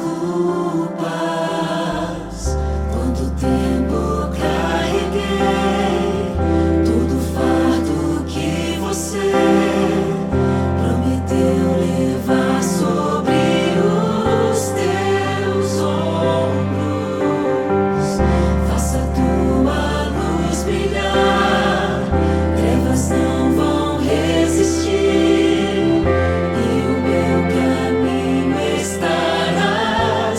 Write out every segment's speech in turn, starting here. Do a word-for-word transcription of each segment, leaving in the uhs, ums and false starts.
desculpas. Quanto tempo carreguei todo o fardo que você prometeu levar sobre os teus ombros. Faça tua luz brilhar, trevas não vão resistir, e o meu caminho estará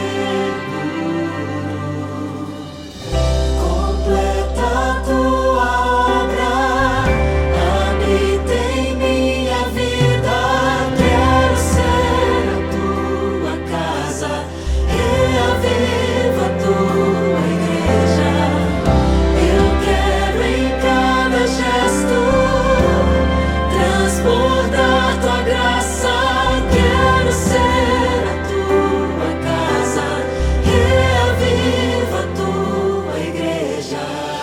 seguro. Completa a tua obra, habita em minha vida. Quero ser a tua casa, reaviva a tua igreja. Eu quero em cada gesto transbordar tua graça. Quero ser a tua casa, reaviva a tua igreja.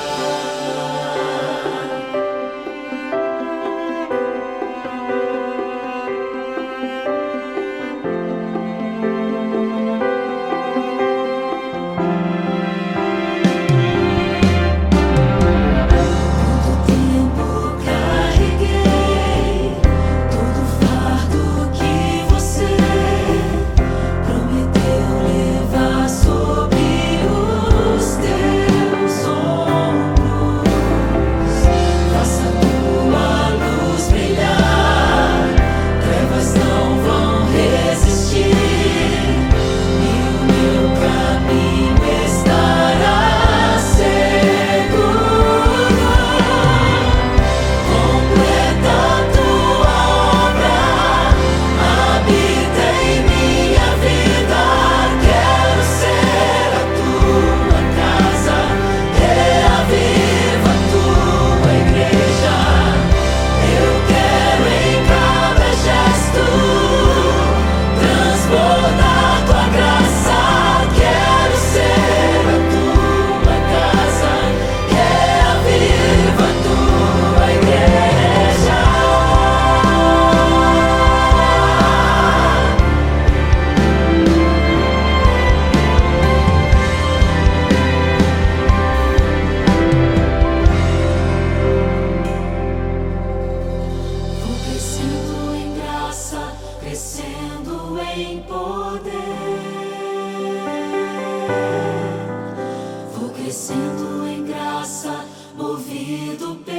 Quanto tempo carreguei todo o fardo que você prometeu levar sobre os teus ombros. Faça tua luz brilhar, trevas não vão resistir, e o meu caminho estará seguro. Completa a tua obra, habita em minha vida. Quero ser a tua casa, reaviva a tua igreja. Eu quero em cada gesto transbordar tua graça. Quero ser a tua casa, reaviva a tua igreja. Vou crescendo em graça, crescendo em poder. Vou crescendo em graça, movido pelo